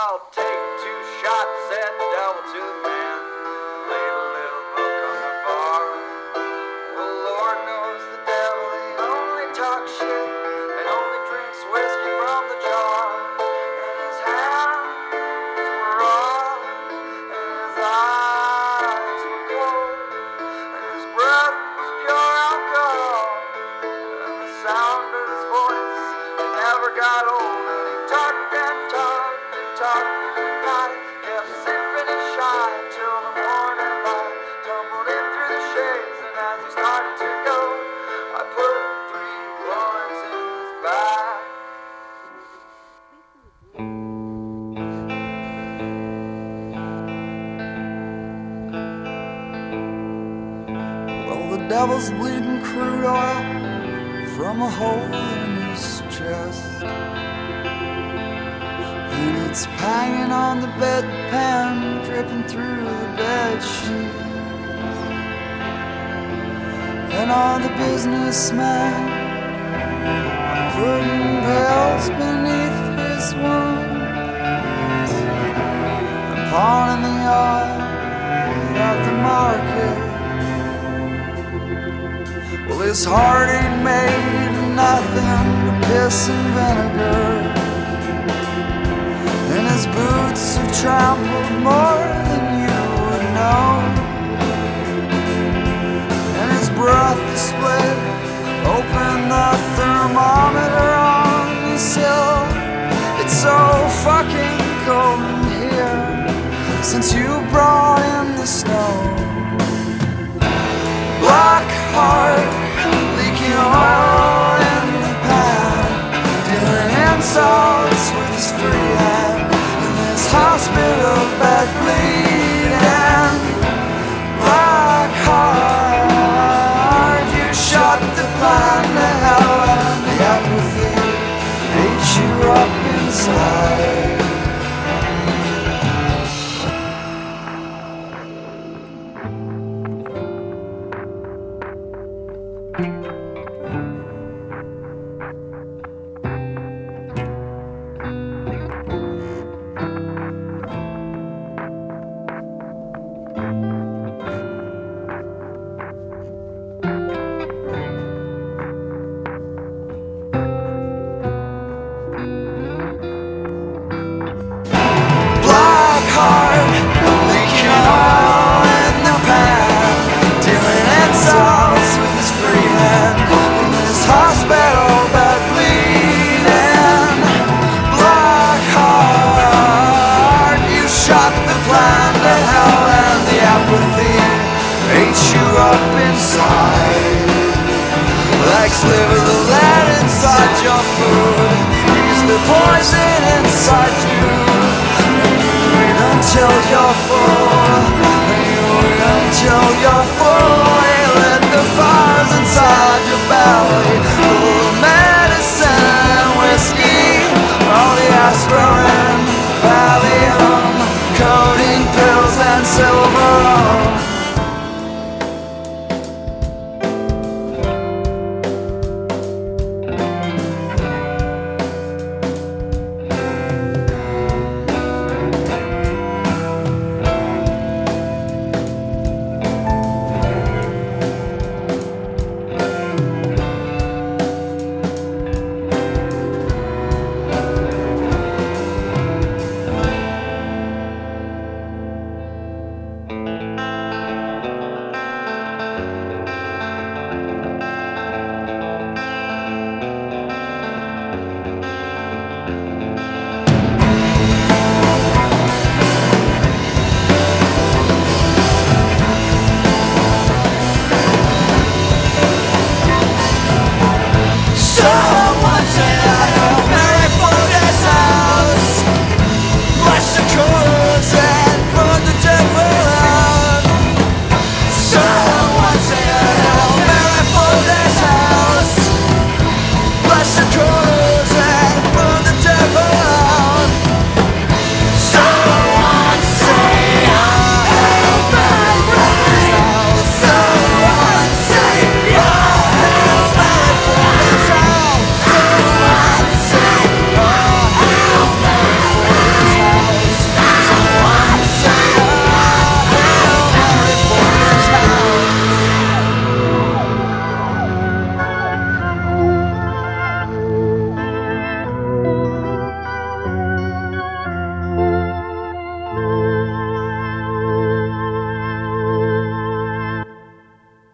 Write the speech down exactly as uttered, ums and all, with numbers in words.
I'll take two shots at devil to the man and lay a little book on the bar. Well, Lord knows the devil, he only talks shit and only drinks whiskey from the jar. And his hands were raw, and his eyes were cold, and his breath was pure alcohol, and the sound of his voice, it never got old. And he talked and talked and talked at night, kept sipping his shine till the morning light tumbled in through the shades. And as he started to go, I put three bullets in his back. Well, the devil's bleeding crude oil from a hole in his chest, and it's hanging on the bedpan, dripping through the bed sheets. And all the businessmen putting pills beneath his wounds and pawning the oil of the market. Well, his heart ain't made of nothing but piss and vinegar, and his boots have trampled more than you would know, and his breath is split open the thermometer on this hill. It's so fucking cold in here since you brought in the snow. Black heart, leaking oil in the pan, dealing insults with his free hand in this hospital bed bleeding. Black heart, you shot the plan to hell, and the apathy ate you up inside. Sliver the lead inside your food, use the poison inside you, and you eat until you're full.